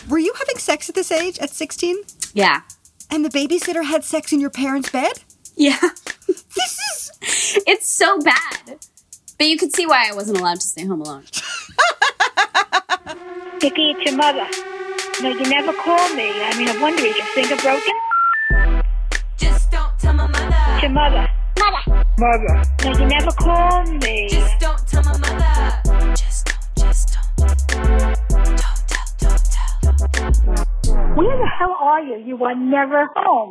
Were you having sex at this age, at 16? Yeah. And the babysitter had sex in your parents' bed? Yeah. This is... It's so bad. But you could see why I wasn't allowed to stay home alone. Dickie, it's your mother. No, you never called me. I mean, I wonder, is your finger broken? Just don't tell my mother. It's your mother. Mother. No, you never called me. Just don't tell my mother. Just don't tell. Where the hell are you? You are never home.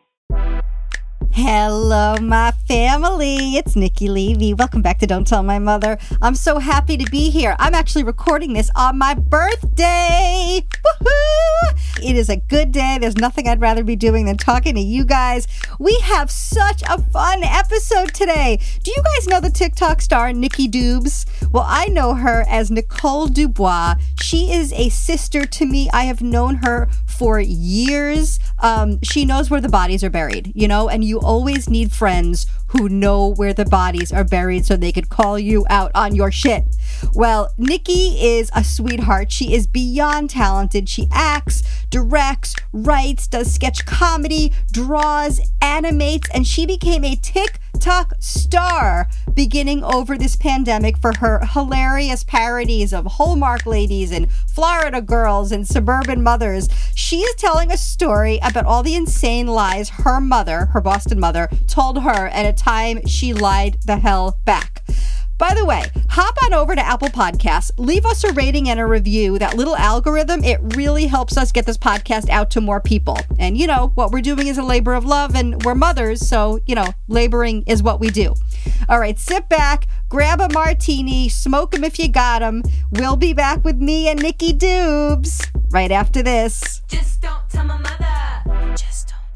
Hello, my family. It's Nikki Levy. Welcome back to Don't Tell My Mother. I'm so happy to be here. I'm actually recording this on my birthday. Woohoo! It is a good day. There's nothing I'd rather be doing than talking to you guys. We have such a fun episode today. Do you guys know the TikTok star Nikki Dubes? Well, I know her as Nicole Dubois. She is a sister to me. I have known her for years. She knows where the bodies are buried, you know, and you always need friends who know where the bodies are buried so they could call you out on your shit. Well, Nikki is a sweetheart. She is beyond talented. She acts, directs, writes, does sketch comedy, draws, animates, and she became a TikTok star beginning over this pandemic for her hilarious parodies of Hallmark ladies and Florida girls and suburban mothers. She is telling a story about all the insane lies her mother, her Boston mother, told her at a time she lied the hell back. By the way, hop on over to Apple Podcasts, leave us a rating and a review. That little algorithm, it really helps us get this podcast out to more people. And you know, what we're doing is a labor of love and we're mothers, so, you know, laboring is what we do. All right, sit back, grab a martini, smoke them if you got them. We'll be back with me and Nikki Dubes right after this. Just don't tell my mother. Just don't.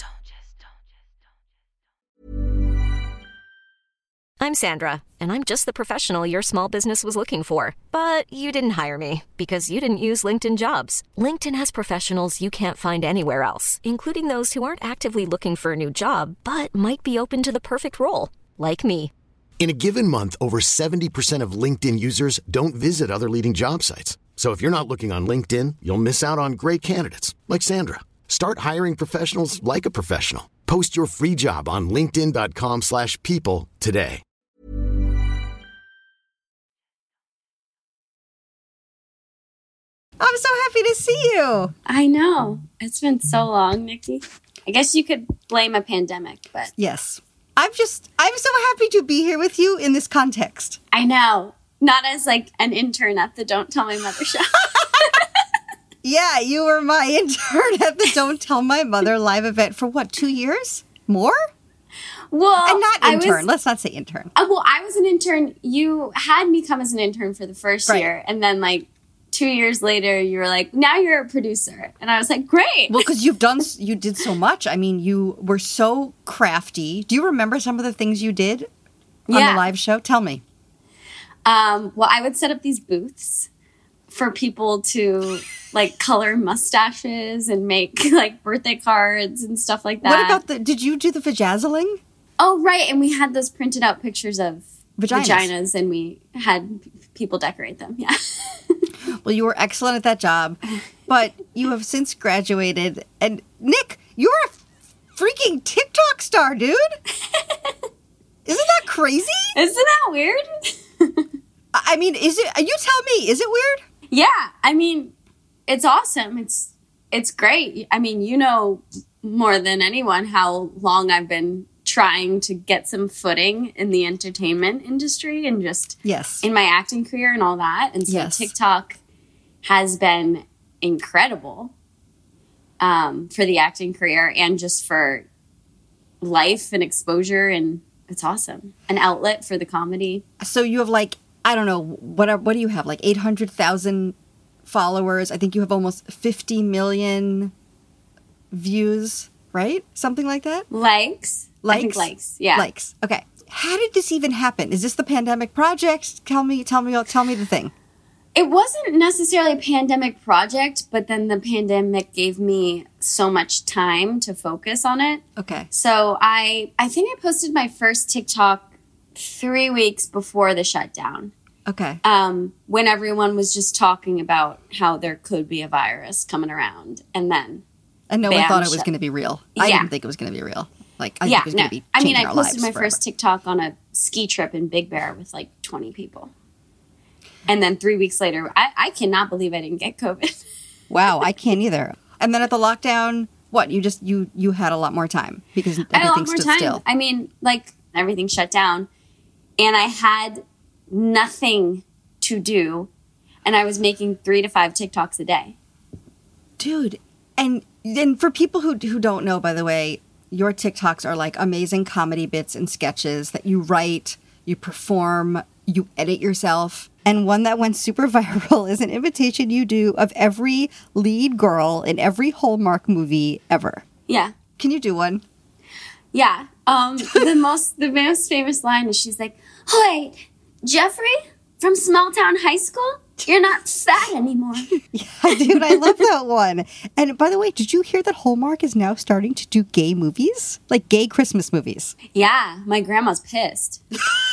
I'm Sandra, and I'm just the professional your small business was looking for. But you didn't hire me because you didn't use LinkedIn Jobs. LinkedIn has professionals you can't find anywhere else, including those who aren't actively looking for a new job, but might be open to the perfect role, like me. In a given month, over 70% of LinkedIn users don't visit other leading job sites. So if you're not looking on LinkedIn, you'll miss out on great candidates like Sandra. Start hiring professionals like a professional. Post your free job on linkedin.com/people today. I'm so happy to see you. I know. It's been so long, Nikki. I guess you could blame a pandemic, but... Yes. I'm so happy to be here with you in this context. I know. Not as like an intern at the Don't Tell My Mother show. Yeah, you were my intern at the Don't Tell My Mother live event for what, 2 years? More? Well, and not intern. Let's not say intern. Well, I was an intern. You had me come as an intern for the first year, and then like 2 years later, you were like, now you're a producer. And I was like, great. Well, because you did so much. I mean, you were so crafty. Do you remember some of the things you did on the live show? Tell me. Well, I would set up these booths for people to like color mustaches and make like birthday cards and stuff like that. What about did you do the vajazzling? Oh, right. And we had those printed out pictures of vaginas and we had people decorate them. Yeah. Well, you were excellent at that job, but you have since graduated. And Nick, you're a freaking TikTok star, dude. Isn't that crazy? Isn't that weird? I mean, you tell me, is it weird? Yeah. I mean, it's awesome. It's great. I mean, you know more than anyone how long I've been trying to get some footing in the entertainment industry and just in my acting career and all that. And so TikTok has been incredible for the acting career and just for life and exposure. And it's awesome. An outlet for the comedy. So you have like, I don't know, what do you have? Like 800,000 followers. I think you have almost 50 million views, right? Something like that? Likes. I think likes. Yeah. Likes. Okay. How did this even happen? Is this the pandemic project? Tell me the thing. It wasn't necessarily a pandemic project, but then the pandemic gave me so much time to focus on it. Okay. So I think I posted my first TikTok 3 weeks before the shutdown. Okay. when everyone was just talking about how there could be a virus coming around, and then And no one bam, thought it was shut- going to be real. I Yeah. didn't think it was going to be real. Like, I yeah, think it was no. going to be I mean, changing I our posted lives my forever. first TikTok on a ski trip in Big Bear with like 20 people. And then 3 weeks later, I cannot believe I didn't get COVID. Wow, I can't either. And then at the lockdown, what? You had a lot more time because I had a lot everything more stood time. still. I mean, like, everything shut down. And I had nothing to do. And I was making 3 to 5 TikToks a day. Dude, and for people who don't know, by the way, your TikToks are like amazing comedy bits and sketches that you write, you perform, you edit yourself. And one that went super viral is an imitation you do of every lead girl in every Hallmark movie ever. Yeah. Can you do one? Yeah. The most famous line is she's like, "Hi, Jeffrey from Small Town High School? You're not fat anymore." Yeah, dude, I love that one. And by the way, did you hear that Hallmark is now starting to do gay movies? Like gay Christmas movies. Yeah, my grandma's pissed.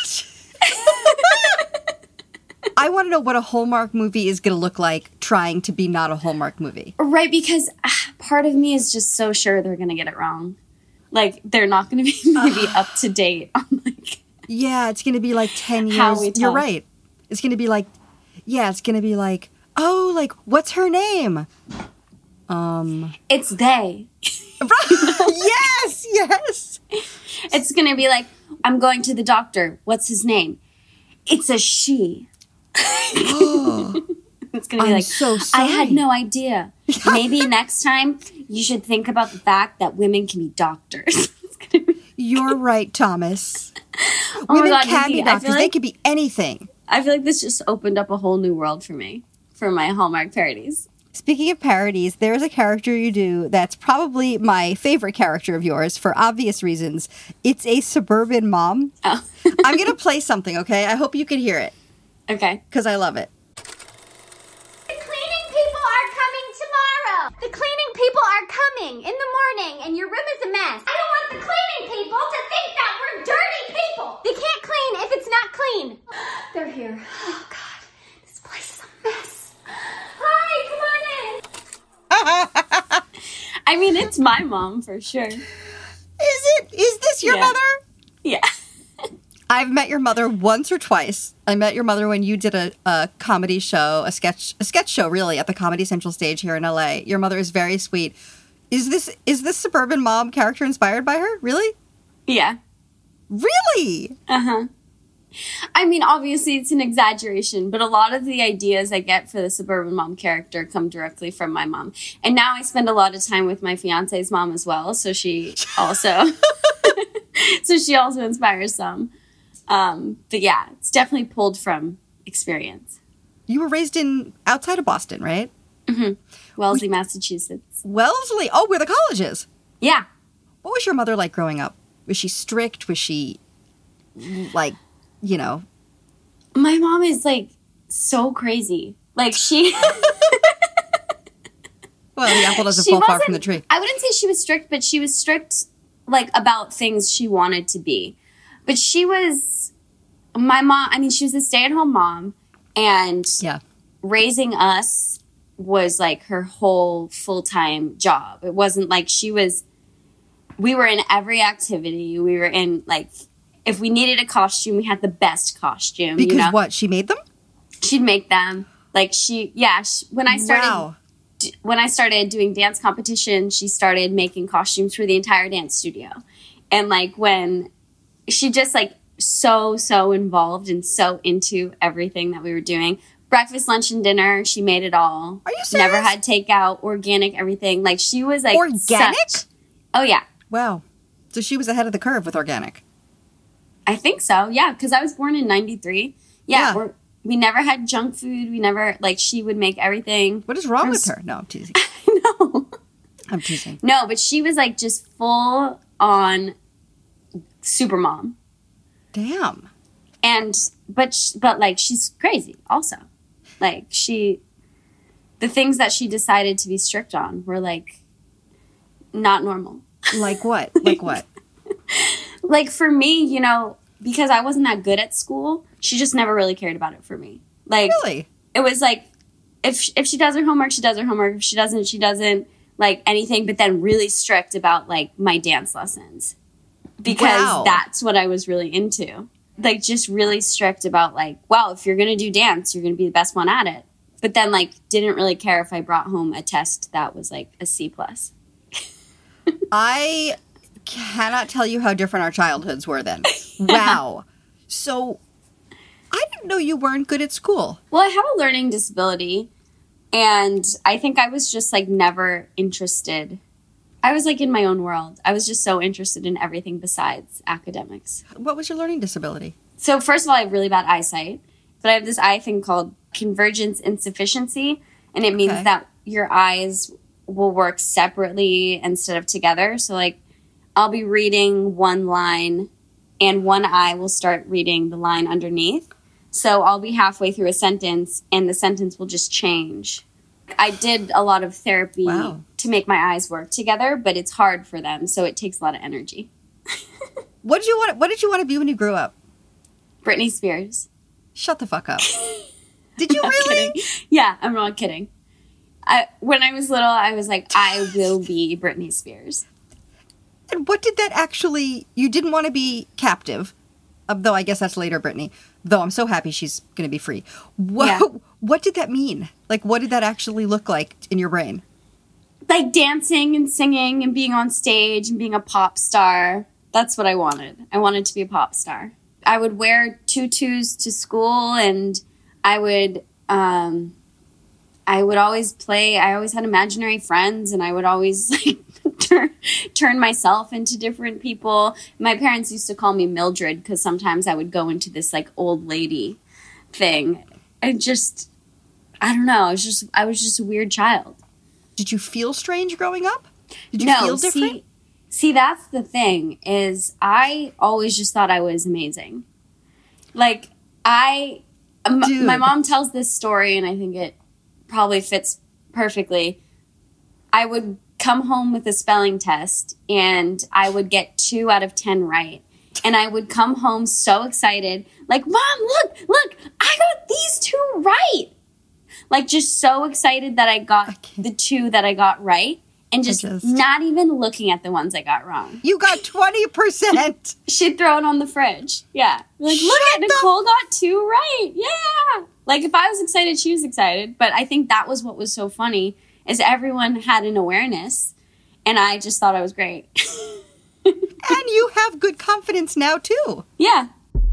I want to know what a Hallmark movie is going to look like trying to be not a Hallmark movie. Right, because part of me is just so sure they're going to get it wrong. Like, they're not going to be maybe up to date on, like... Yeah, it's going to be like 10 years. How we You're talk. right. It's going to be like, it's going to be like, oh, like, what's her name? It's they. Yes. It's going to be like, I'm going to the doctor. What's his name? It's a she. It's going to be I'm like, so I had sorry. no idea. Maybe next time you should think about the fact that women can be doctors. It's gonna be- You're right, Thomas. Oh my Women God, can Nikki, be I feel doctors. They like- could be anything. I feel like this just opened up a whole new world for me, for my Hallmark parodies. Speaking of parodies, there's a character you do that's probably my favorite character of yours for obvious reasons. It's a suburban mom. Oh, I'm going to play something, okay? I hope you can hear it okay. because I love it. The cleaning people are coming tomorrow. The cleaning people are coming in the morning, and your room is a mess. I don't want the cleaning people to think that we're dirty people. They can't clean if it's not clean. They're here. Oh, God. This place is a mess. Hi, come on in. I mean, it's my mom for sure. Is this your Yeah. mother? Yeah. I've met your mother once or twice. I met your mother when you did a comedy show, a sketch show, really, at the Comedy Central stage here in LA. Your mother is very sweet. Is this suburban mom character inspired by her? Really? Yeah. Really? Uh-huh. I mean, obviously it's an exaggeration, but a lot of the ideas I get for the suburban mom character come directly from my mom. And now I spend a lot of time with my fiance's mom as well, so she also inspires some. But yeah, it's definitely pulled from experience. You were raised outside of Boston, right? Wellesley, Massachusetts. Wellesley. Oh, where the college is. Yeah. What was your mother like growing up? Was she strict? Was she like, you know? My mom is like so crazy. Like she Well, the apple doesn't She fall far wasn't- from the tree. I wouldn't say she was strict, but she was strict like about things she wanted to be. But she was my mom, I mean, she was a stay-at-home mom, and Yeah. raising us was like her whole full-time job. It wasn't like we were in every activity. We were in, like, if we needed a costume, we had the best costume. Because you know? what? She made them? She'd make them. Like when I started Wow. when I started doing dance competition, she started making costumes for the entire dance studio. And like when she just like so involved and so into everything that we were doing. Breakfast, lunch, and dinner, she made it all. Are you serious? Never had takeout, organic, everything. Like she was like Organic? Oh yeah. Wow. So she was ahead of the curve with organic. I think so. Yeah, because I was born in 93. Yeah. We never had junk food. We never, like, she would make everything. What is wrong There with was- her? No, I'm teasing. No. I'm teasing. No, but she was, like, just full on super mom. Damn. But like, she's crazy also. Like, the things that she decided to be strict on were, like, not normal. Like what? Like what? Like, for me, you know, because I wasn't that good at school, she just never really cared about it for me. Like, Really? it was like, if she does her homework, she does her homework. If she doesn't, she doesn't, like, anything. But then really strict about, like, my dance lessons. Because Wow. that's what I was really into. Like, just really strict about, like, wow, if you're going to do dance, you're going to be the best one at it. But then, like, didn't really care if I brought home a test that was, like, a C+. I cannot tell you how different our childhoods were then. Wow. So I didn't know you weren't good at school. Well, I have a learning disability, and I think I was just, like, never interested. I was, like, in my own world. I was just so interested in everything besides academics. What was your learning disability? So, first of all, I have really bad eyesight, but I have this eye thing called convergence insufficiency, and it means Okay. that your eyes will work separately instead of together. So, like, I'll be reading one line, and one eye will start reading the line underneath. So I'll be halfway through a sentence, and the sentence will just change. I did a lot of therapy Wow. to make my eyes work together, but it's hard for them, so it takes a lot of energy. What did you want to be when you grew up? Britney Spears. Shut the fuck up. Did you I'm really? kidding. Yeah, I'm not kidding. When I was little, I was like, I will be Britney Spears. And what did that actually... You didn't want to be captive, though I guess that's later, Britney. Though I'm so happy she's going to be free. Yeah. What did that mean? Like, what did that actually look like in your brain? Like dancing and singing and being on stage and being a pop star. That's what I wanted. I wanted to be a pop star. I would wear tutus to school, and I would always play. I always had imaginary friends, and I would always like turn myself into different people. My parents used to call me Mildred because sometimes I would go into this like old lady thing. I don't know. I was just a weird child. Did you feel strange growing up? Did you No, feel different? See, that's the thing, is I always just thought I was amazing. Like, my mom tells this story, and I think it probably fits perfectly. I would come home with a spelling test, and I would get 2 out of 10 right. And I would come home so excited, like, Mom, look, I got these 2 right. Like, just so excited that I got the 2 that I got right, and just not even looking at the ones I got wrong. You got 20%. She'd throw it on the fridge. Yeah. Like, look at Nicole got 2 right. Yeah. Like, if I was excited, she was excited. But I think that was what was so funny, is everyone had an awareness, and I just thought I was great. And you have good confidence now, too. Yeah.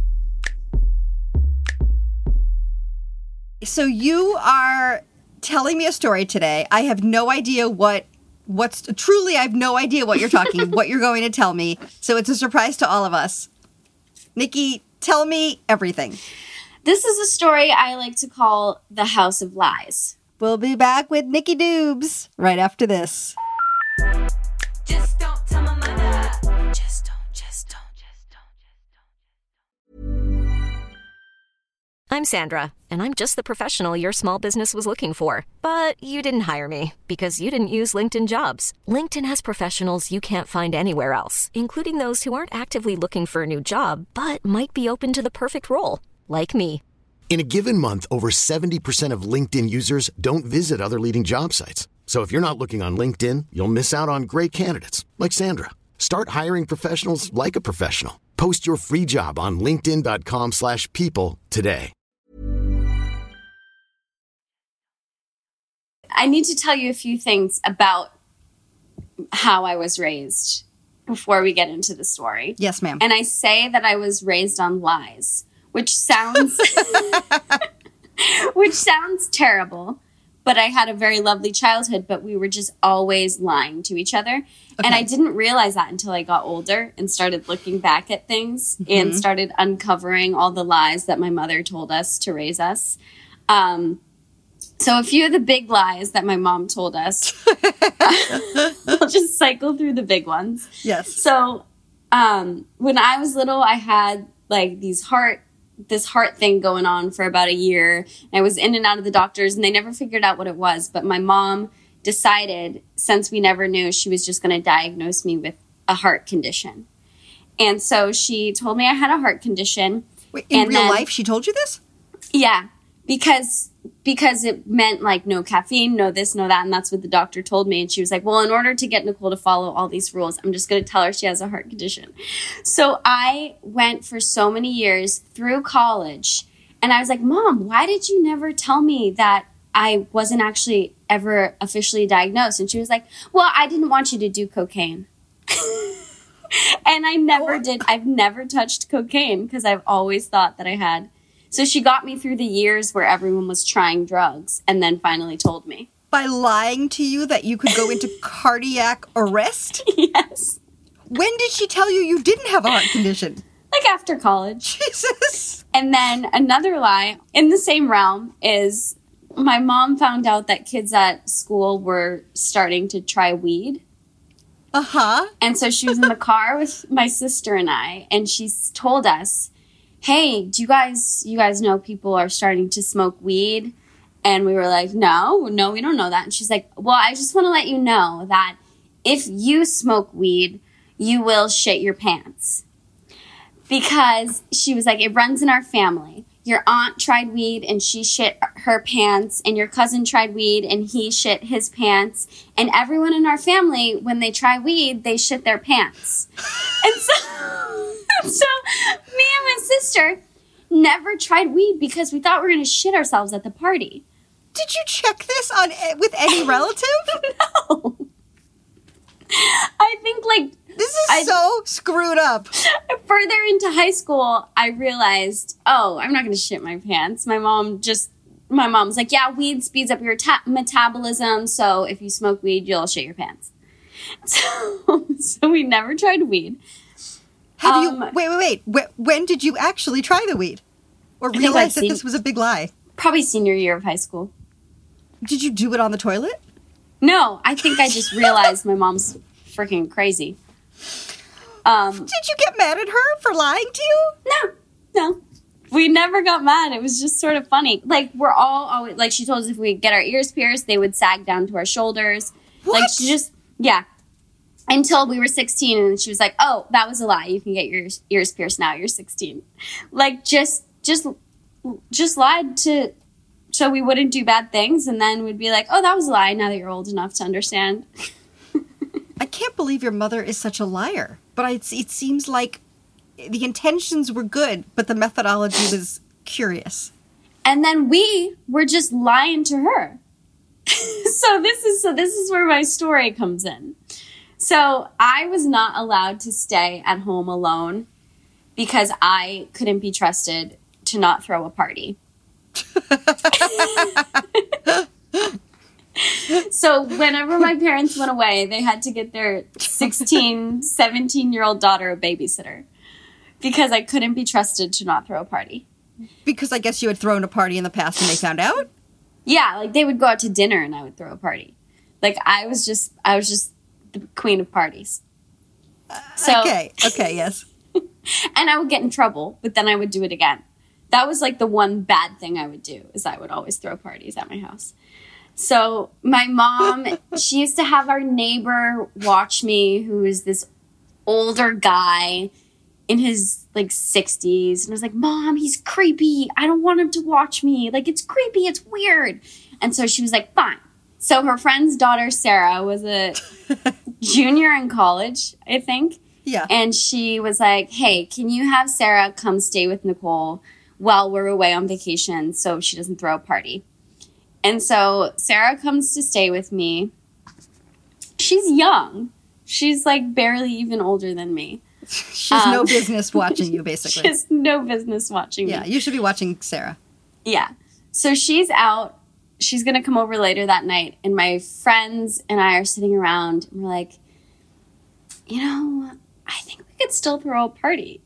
So you are telling me a story today. I have no idea I have no idea what you're what you're going to tell me. So it's a surprise to all of us. Nikki, tell me everything. This is a story I like to call The House of Lies. We'll be back with Nikki Doobs right after this. Just don't tell my mother. Just don't. I'm Sandra, and I'm just the professional your small business was looking for. But you didn't hire me because you didn't use LinkedIn Jobs. LinkedIn has professionals you can't find anywhere else, including those who aren't actively looking for a new job, but might be open to the perfect role, like me. In a given month, over 70% of LinkedIn users don't visit other leading job sites. So if you're not looking on LinkedIn, you'll miss out on great candidates like Sandra. Start hiring professionals like a professional. Post your free job on linkedin.com/people today. I need to tell you a few things about how I was raised before we get into the story. Yes, ma'am. And I say that I was raised on lies, which sounds terrible, but I had a very lovely childhood, but we were just always lying to each other. Okay. And I didn't realize that until I got older and started looking back at things and started uncovering all the lies that my mother told us to raise us. So a few of the big lies that my mom told us, I'll just cycle through the big ones. Yes. So when I was little, I had like this heart thing going on for about a year. And I was in and out of the doctors, and they never figured out what it was. But my mom decided, since we never knew, she was just going to diagnose me with a heart condition. And so she told me I had a heart condition. Wait, in real life, she told you this? Yeah, because it meant like no caffeine, no this, no that, and that's what the doctor told me. And she was like, well, in order to get Nicole to follow all these rules, I'm just going to tell her she has a heart condition. So I went for so many years through college, and I was like, Mom, why did you never tell me that I wasn't actually ever officially diagnosed? And she was like, well, I didn't want you to do cocaine. And I never did. I've never touched cocaine because I've always thought that I had. So she got me through the years where everyone was trying drugs and then finally told me. By lying to you that you could go into cardiac arrest? Yes. When did she tell you didn't have a heart condition? Like after college. Jesus. And then another lie in the same realm is my mom found out that kids at school were starting to try weed. Uh-huh. And so she was in the car with my sister and I, and she told us, hey, do you guys know people are starting to smoke weed? And we were like, no, we don't know that. And she's like, well, I just want to let you know that if you smoke weed, you will shit your pants. Because she was like, it runs in our family. Your aunt tried weed and she shit her pants, and your cousin tried weed and he shit his pants, and everyone in our family, when they try weed, they shit their pants. And so me and my sister never tried weed because we thought we were going to shit ourselves at the party. Did you check this with any relative? No. I think this is so screwed up. Further into high school, I realized, I'm not going to shit my pants. My mom's like, yeah, weed speeds up your metabolism, so if you smoke weed, you'll shit your pants. So we never tried weed. Have you? Wait. When did you actually try the weed? Or realize that this was a big lie? Probably senior year of high school. Did you do it on the toilet? No, I think I just realized my mom's freaking crazy. Did you get mad at her for lying to you? No. We never got mad. It was just sort of funny. Like, we're all always, like, she told us if we get our ears pierced, they would sag down to our shoulders. What? Like, she just, yeah. Until we were 16, and she was like, oh, that was a lie. You can get your ears pierced now. You're 16. Like, just lied so we wouldn't do bad things, and then we'd be like, oh, that was a lie now that you're old enough to understand. I can't believe your mother is such a liar. But it seems like the intentions were good, but the methodology was curious. And then we were just lying to her. So this is where my story comes in. So I was not allowed to stay at home alone because I couldn't be trusted to not throw a party. So whenever my parents went away, they had to get their 16, 17-year-old daughter a babysitter because I couldn't be trusted to not throw a party. Because I guess you had thrown a party in the past and they found out? Yeah, like they would go out to dinner and I would throw a party. Like I was just the queen of parties. Okay, yes. And I would get in trouble, but then I would do it again. That was like the one bad thing I would do, is I would always throw parties at my house. So my mom, she used to have our neighbor watch me, who is this older guy in his like 60s. And I was like, Mom, he's creepy. I don't want him to watch me. Like, it's creepy. It's weird. And so she was like, fine. So her friend's daughter, Sarah, was a junior in college, I think. Yeah. And she was like, hey, can you have Sarah come stay with Nicole while we're away on vacation so she doesn't throw a party? And so Sarah comes to stay with me. She's young. She's like barely even older than me. She has no business watching you, basically. She has no business watching me. Yeah, you should be watching Sarah. Yeah. So she's out. She's going to come over later that night. And my friends and I are sitting around. And we're like, you know, I think we could still throw a party.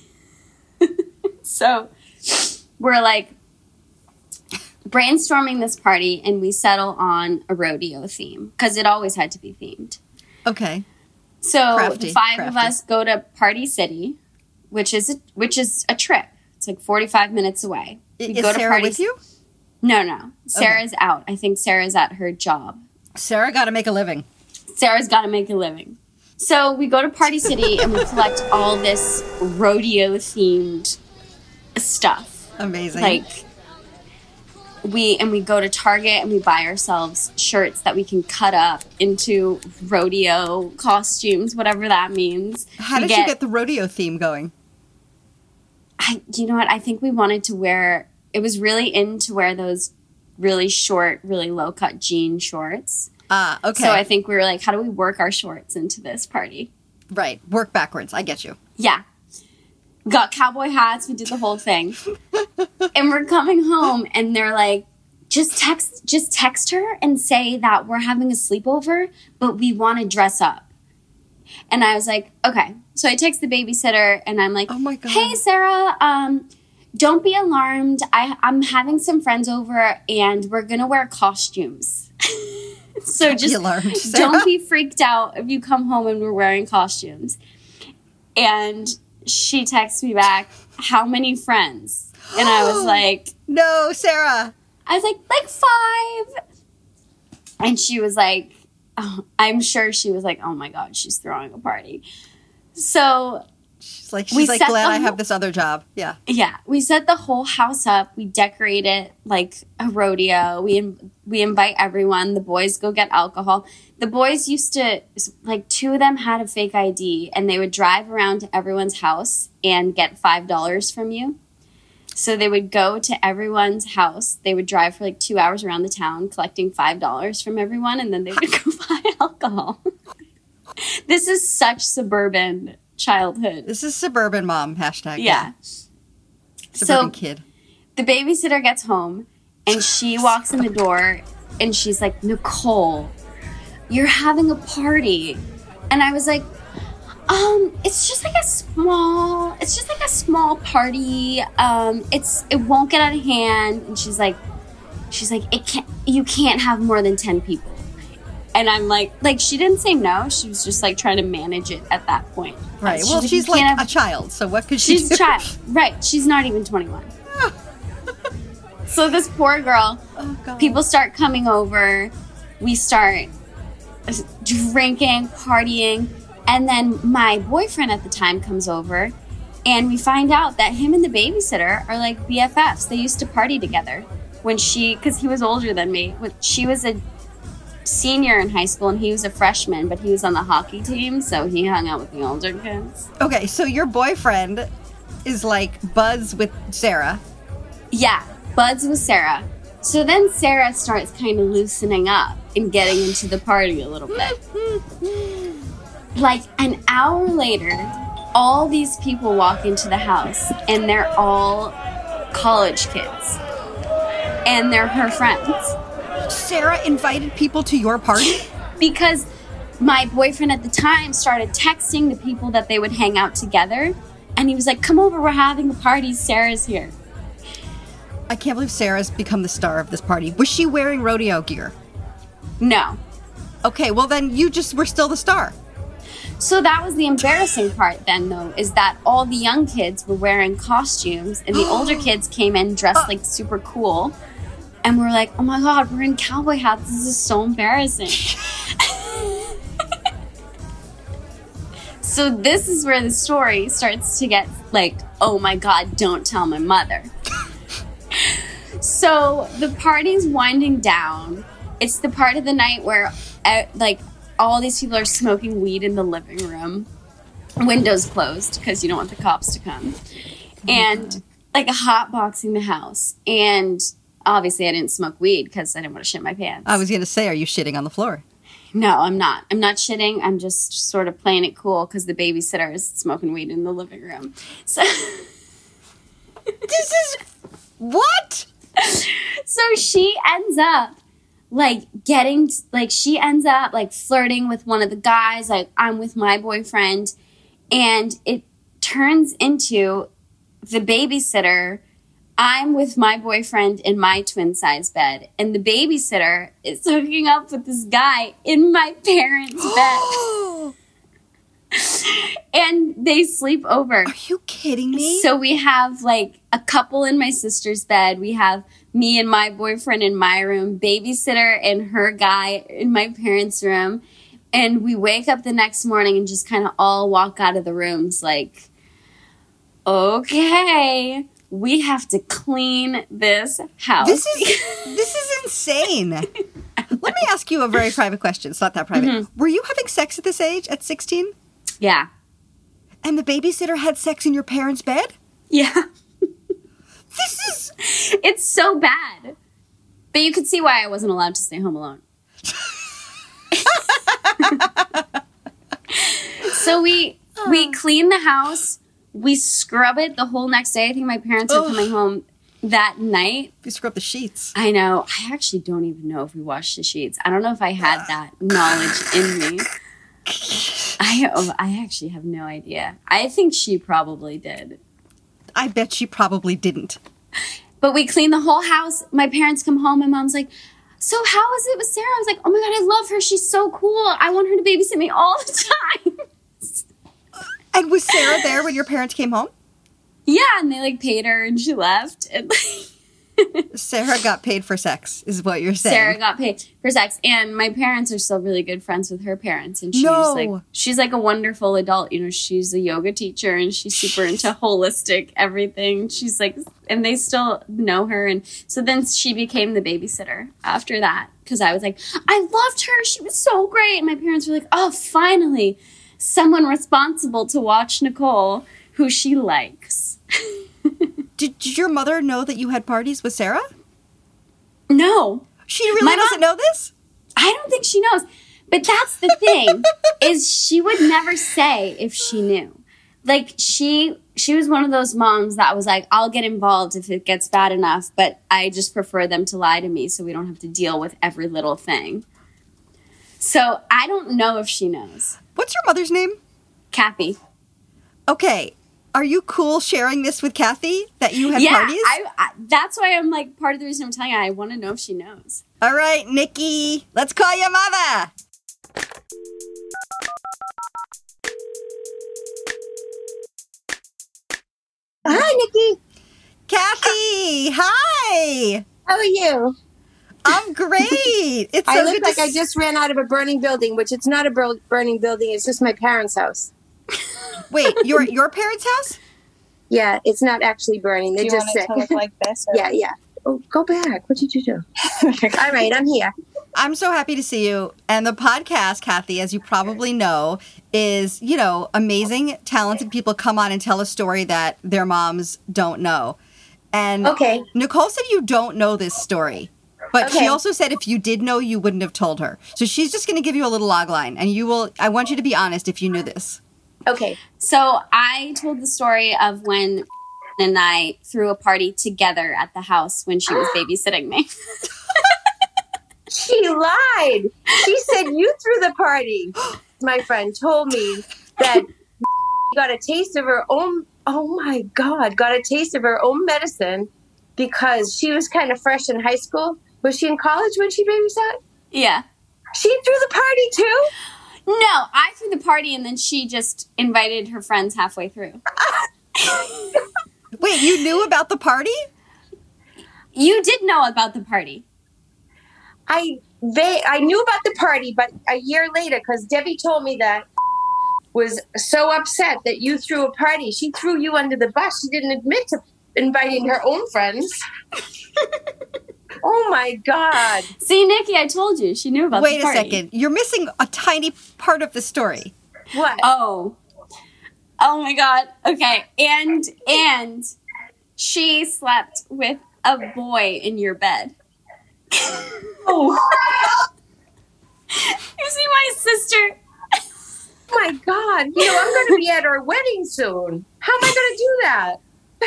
So we're like brainstorming this party. And we settle on a rodeo theme. Because it always had to be themed. Okay. So the five of us go to Party City, which is a trip. It's like 45 minutes away. Is Sarah with you? No. Sarah's out. I think Sarah's at her job. Sarah got to make a living. Sarah's got to make a living. So we go to Party City and we collect all this rodeo-themed stuff. Amazing. Like, we go to Target and we buy ourselves shirts that we can cut up into rodeo costumes, whatever that means. How did you get the rodeo theme going? You know what? I think we wanted to wear... It was really in to wear those really short, really low-cut jean shorts. Okay. So I think we were like, how do we work our shorts into this party? Right. Work backwards. I get you. Yeah. Got cowboy hats. We did the whole thing. And we're coming home and they're like, just text her and say that we're having a sleepover, but we want to dress up. And I was like, okay. So I text the babysitter and I'm like, oh my God. Hey, Sarah, don't be alarmed. I'm having some friends over and we're going to wear costumes. So don't just be alarmed, don't be freaked out if you come home and we're wearing costumes. And she texts me back, how many friends? And I was like... No, Sarah. I was like 5. And she was like, oh, I'm sure she was like, oh my God, she's throwing a party. So... She's like glad I have this other job. Yeah. Yeah. We set the whole house up. We decorate it like a rodeo. We invite everyone. The boys go get alcohol. The boys used to, like 2 of them had a fake ID and they would drive around to everyone's house and get $5 from you. So they would go to everyone's house. They would drive for like 2 hours around the town collecting $5 from everyone and then they would go buy alcohol. This is such suburban childhood. This is suburban mom, hashtag. Yeah. Suburban kid. The babysitter gets home and she walks in the door and she's like, Nicole, you're having a party. And I was like, it's just like a small party. It won't get out of hand. And she's like, you can't have more than 10 people. And I'm like, she didn't say no. She was just like trying to manage it at that point. Right. Well, she's like a child. So what could she do? She's a child. Right. She's not even 21. So this poor girl, people start coming over. We start drinking, partying. And then my boyfriend at the time comes over. And we find out that him and the babysitter are like BFFs. They used to party together because he was older than me. She was a senior in high school and he was a freshman, but he was on the hockey team, so he hung out with the older kids. Okay, so your boyfriend is like buds with Sarah. Yeah, buds with Sarah. So then Sarah starts kind of loosening up and getting into the party a little bit. Like an hour later, all these people walk into the house and they're all college kids. And they're her friends. Sarah invited people to your party? Because my boyfriend at the time started texting the people that they would hang out together. And he was like, come over, we're having a party. Sarah's here. I can't believe Sarah's become the star of this party. Was she wearing rodeo gear? No. Okay, well then you just were still the star. So that was the embarrassing part then, though, is that all the young kids were wearing costumes and the older kids came in dressed like super cool. And we're like, oh my God, we're in cowboy hats. This is so embarrassing. So this is where the story starts to get like, oh my God, don't tell my mother. So the party's winding down. It's the part of the night where all these people are smoking weed in the living room. Windows closed because you don't want the cops to come. And like hotboxing the house. And obviously, I didn't smoke weed because I didn't want to shit my pants. I was going to say, are you shitting on the floor? No, I'm not. I'm not shitting. I'm just sort of playing it cool because the babysitter is smoking weed in the living room. So this is... What? So she ends up, flirting with one of the guys. Like, I'm with my boyfriend. And it turns into the babysitter... I'm with my boyfriend in my twin-size bed, and the babysitter is hooking up with this guy in my parents' bed. And they sleep over. Are you kidding me? So we have, like, a couple in my sister's bed. We have me and my boyfriend in my room, babysitter and her guy in my parents' room. And we wake up the next morning and just kind of all walk out of the rooms like, okay, we have to clean this house. This is insane. Let me ask you a very private question. It's not that private. Mm-hmm. Were you having sex at this age, at 16? Yeah. And the babysitter had sex in your parents' bed? Yeah. This is... It's so bad. But you could see why I wasn't allowed to stay home alone. So we clean the house. We scrub it the whole next day. I think my parents are coming home that night. You scrub the sheets. I know. I actually don't even know if we washed the sheets. I don't know if I had that knowledge in me. I actually have no idea. I think she probably did. I bet she probably didn't. But we clean the whole house. My parents come home. My mom's like, so how was it with Sarah? I was like, oh my God, I love her. She's so cool. I want her to babysit me all the time. And was Sarah there when your parents came home? Yeah, and they like paid her and she left. And Sarah got paid for sex, is what you're saying. Sarah got paid for sex. And my parents are still really good friends with her parents. And she's like a wonderful adult. You know, she's a yoga teacher and she's super into holistic everything. She's like, and they still know her. And so then she became the babysitter after that. Because I was like, I loved her. She was so great. And my parents were like, oh, finally, someone responsible to watch Nicole, who she likes. Did your mother know that you had parties with Sarah? No. She really doesn't know this? I don't think she knows. But that's the thing, is she would never say if she knew. Like, she was one of those moms that was like, I'll get involved if it gets bad enough, but I just prefer them to lie to me so we don't have to deal with every little thing. So I don't know if she knows. What's your mother's name? Kathy. Okay. Are you cool sharing this with Kathy, that you had parties? Yeah, that's why I'm like, part of the reason I'm telling you, I want to know if she knows. All right, Nikki, let's call your mother. Hi, Nikki. Kathy, hi. How are you? I'm great. It's so I look good like I just ran out of a burning building, which it's not a burning building. It's just my parents' house. Wait, your parents' house? Yeah, it's not actually burning. They just sick. Look like this? Yeah. Oh, go back. What did you do? All right, I'm here. I'm so happy to see you. And the podcast, Kathy, as you probably know, is, you know, amazing, talented people come on and tell a story that their moms don't know. And Nicole said you don't know this story. But she also said if you did know, you wouldn't have told her. So she's just going to give you a little log line. And I want you to be honest if you knew this. Okay. So I told the story of when and I threw a party together at the house when she was babysitting me. She lied. She said you threw the party. My friend told me that got a taste of her own, got a taste of her own medicine because she was kind of fresh in high school. Was she in college when she babysat? Yeah. She threw the party too? No, I threw the party and then she just invited her friends halfway through. Wait, you knew about the party? You did know about the party. I knew about the party, but a year later, because Debbie told me that was so upset that you threw a party. She threw you under the bus. She didn't admit to inviting her own friends. Oh, my God. See, Nikki, I told you. She knew about the party. Wait a second. You're missing a tiny part of the story. What? Oh my God. Okay. And she slept with a boy in your bed. Oh. You see my sister? Oh, my God. You know, I'm going to be at our wedding soon. How am I going to do that?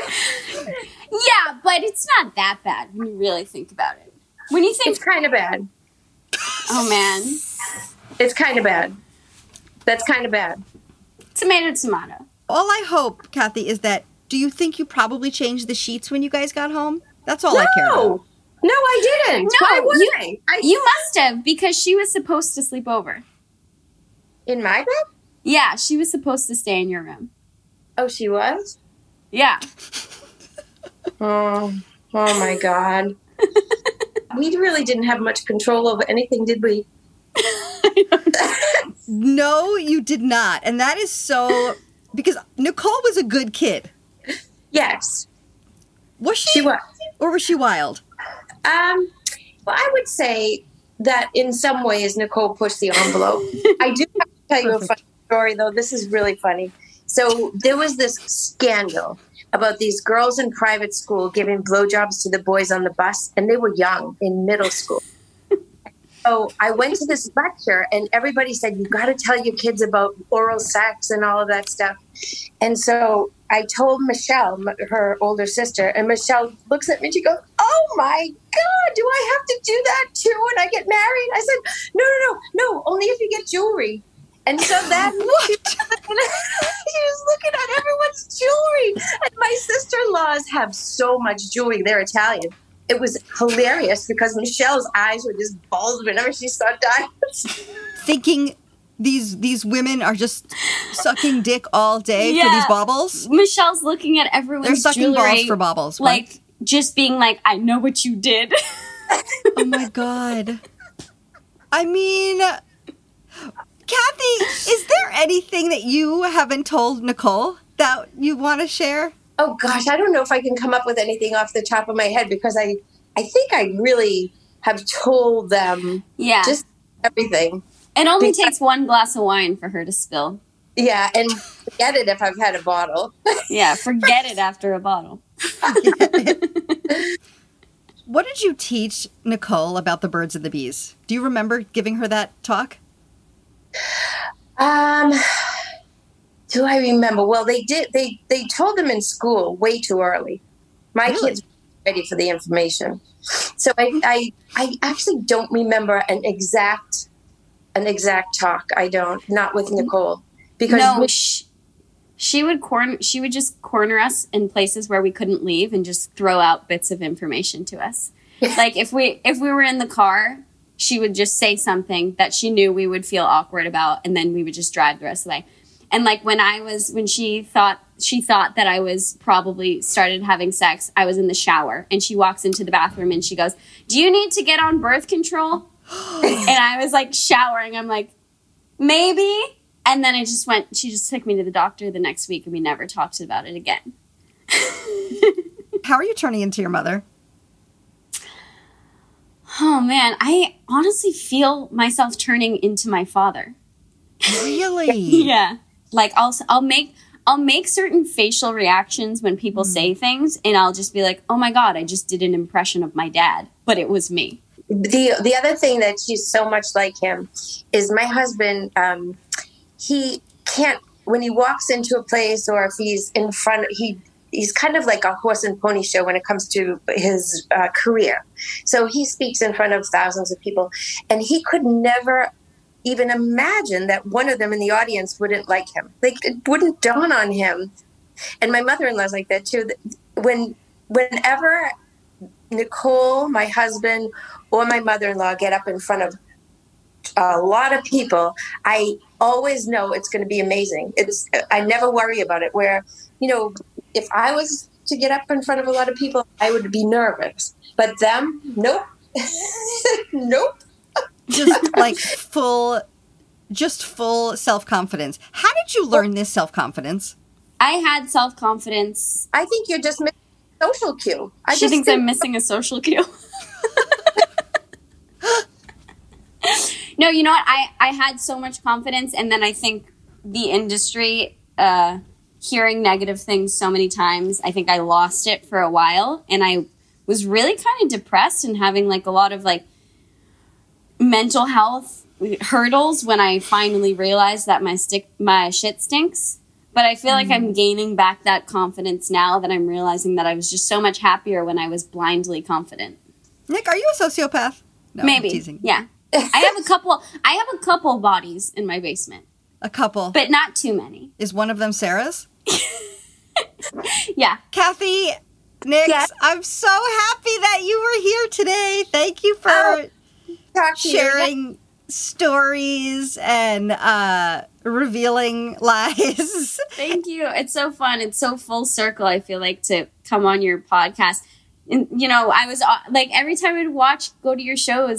Yeah, but it's not that bad when you really think about it. When you think... It's kind of bad. Oh, man. It's kind of bad. That's kind of bad. Tomato. All I hope, Kathy, is that do you think you probably changed the sheets when you guys got home? That's all I care about. No, I didn't. No, Why would I? You must have, because she was supposed to sleep over. In my bed? Yeah, she was supposed to stay in your room. Oh, she was? Yeah. Oh my God. We really didn't have much control over anything, did we? No, you did not. And that is so... Because Nicole was a good kid. Yes. Was she? She was. Or was she wild? Well, I would say that in some ways Nicole pushed the envelope. I do have to tell you a funny story, though. This is really funny. So there was this scandal about these girls in private school giving blowjobs to the boys on the bus, and they were young, in middle school. So I went to this lecture, and everybody said, you got to tell your kids about oral sex and all of that stuff. And so I told Michelle, her older sister, and Michelle looks at me and she goes, oh my God, do I have to do that too when I get married? I said, no, only if you get jewelry. And so that she was looking at everyone's jewelry. And my sister-in-laws have so much jewelry. They're Italian. It was hilarious because Michelle's eyes were just bulged whenever she saw diamonds. Thinking these women are just sucking dick all day for these baubles? Michelle's looking at everyone's They're sucking jewelry, balls for baubles. Like, just being like, I know what you did. Oh, my God. I mean... Kathy, is there anything that you haven't told Nicole that you want to share? Oh, gosh, I don't know if I can come up with anything off the top of my head because I think I really have told them just everything. It only takes one glass of wine for her to spill. Yeah, and forget it if I've had a bottle. Yeah, forget it after a bottle. What did you teach Nicole about the birds and the bees? Do you remember giving her that talk? Do I remember? Well, they did. They told them in school way too early. My kids were ready for the information, so I actually don't remember an exact talk. I don't, not with Nicole, because she would just corner us in places where we couldn't leave and just throw out bits of information to us. Like if we were in the car, she would just say something that she knew we would feel awkward about, and then we would just drive the rest of the way. And like when she thought that I was probably started having sex, I was in the shower, and she walks into the bathroom and she goes, "Do you need to get on birth control?" And I was like showering. I'm like, maybe. And then she just took me to the doctor the next week, and we never talked about it again. How are you turning into your mother? Oh, man, I honestly feel myself turning into my father. Really? Yeah. Like I'll make certain facial reactions when people say things, and I'll just be like, "Oh my God, I just did an impression of my dad," but it was me. The other thing that she's so much like him is my husband. He can't, when he walks into a place or if he's in front, he's kind of like a horse and pony show when it comes to his career. So he speaks in front of thousands of people, and he could never even imagine that one of them in the audience wouldn't like him. Like, it wouldn't dawn on him. And my mother-in-law's like that too. Whenever Nicole, my husband, or my mother-in-law get up in front of a lot of people, I always know it's going to be amazing. I never worry about it. Where, if I was to get up in front of a lot of people, I would be nervous. But them, nope. Nope. Just like full self-confidence. How did you learn this self-confidence? I had self-confidence. I think you're just missing a social cue. She thinks I'm missing a social cue. No, you know what? I had so much confidence, and then I think the industry, hearing negative things so many times, I think I lost it for a while, and I was really kind of depressed and having like a lot of like mental health hurdles when I finally realized that my shit stinks. But I feel like I'm gaining back that confidence now that I'm realizing that I was just so much happier when I was blindly confident. Nick, are you a sociopath? No, maybe. I'm teasing. Yeah. I have a couple bodies in my basement. A couple. But not too many. Is one of them Sarah's? Yeah. Kathy, Nick, yes. I'm so happy that you were here today. Thank you for sharing stories and revealing lies. Thank you. It's so fun. It's so full circle, I feel like, to come on your podcast. And, I was like, every time I'd go to your shows,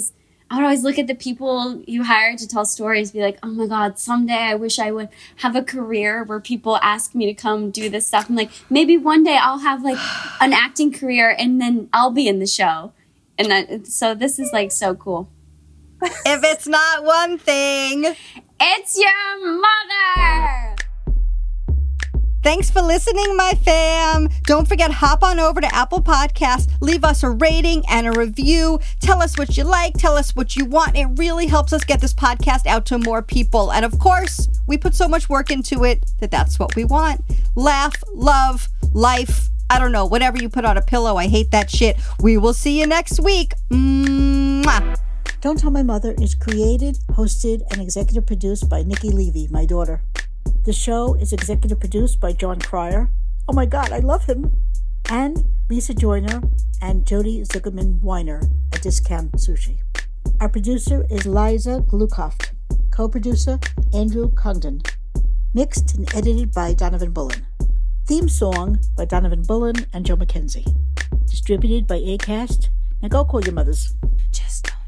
I would always look at the people you hire to tell stories, be like, oh my God, someday I wish I would have a career where people ask me to come do this stuff. I'm like, maybe one day I'll have like an acting career and then I'll be in the show. And so this is like so cool. If it's not one thing, it's your mother. Thanks for listening, my fam. Don't forget, hop on over to Apple Podcasts, leave us a rating and a review. Tell us what you like, tell us what you want. It really helps us get this podcast out to more people. And of course, we put so much work into it that that's what we want. Laugh, love, life. I don't know, whatever you put on a pillow. I hate that shit. We will see you next week. Mwah. Don't Tell My Mother is created, hosted, and executive produced by Nikki Levy, my daughter. The show is executive produced by John Cryer. Oh my God, I love him. And Lisa Joyner and Jody Zuckerman Weiner at Discount Sushi. Our producer is Liza Glukoft. Co-producer, Andrew Condon. Mixed and edited by Donovan Bullen. Theme song by Donovan Bullen and Joe McKenzie. Distributed by Acast. Now go call your mothers. Just don't.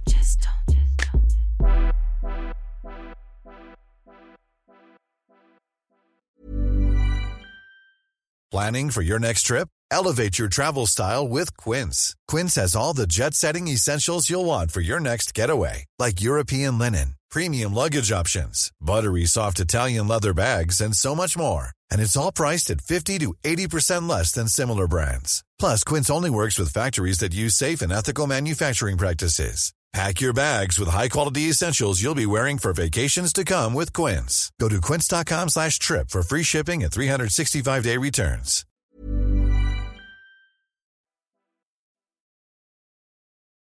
Planning for your next trip? Elevate your travel style with Quince. Quince has all the jet-setting essentials you'll want for your next getaway, like European linen, premium luggage options, buttery soft Italian leather bags, and so much more. And it's all priced at 50 to 80% less than similar brands. Plus, Quince only works with factories that use safe and ethical manufacturing practices. Pack your bags with high-quality essentials you'll be wearing for vacations to come with Quince. Go to quince.com/trip for free shipping and 365-day returns.